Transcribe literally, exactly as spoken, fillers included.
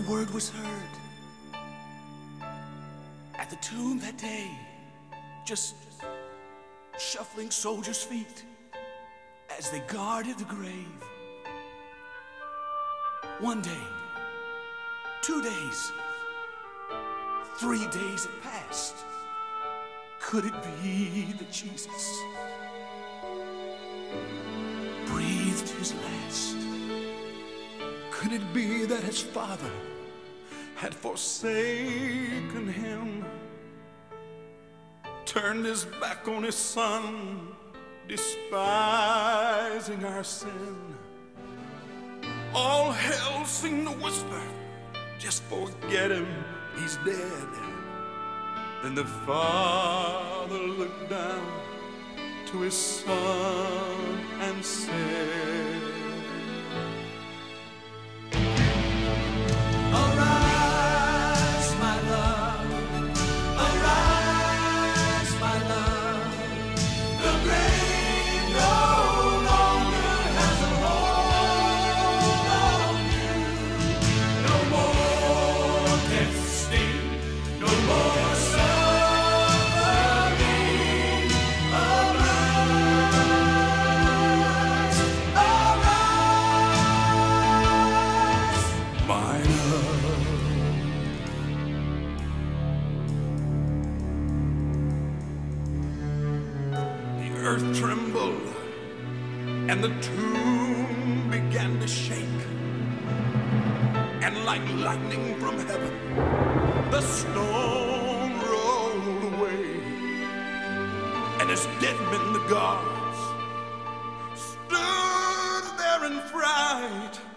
word was heard at the tomb that day, just shuffling soldiers' feet as they guarded the grave. One day, two days, three days had passed. Could it be that Jesus breathed his last? Could it be that his Father had forsaken him, turned his back on his Son, despising our sin? All hell seemed to whisper, just forget him, he's dead. Then the Father looked down to his Son and said, earth trembled and the tomb began to shake, and like lightning from heaven the stone rolled away, and as dead men the guards stood there in fright,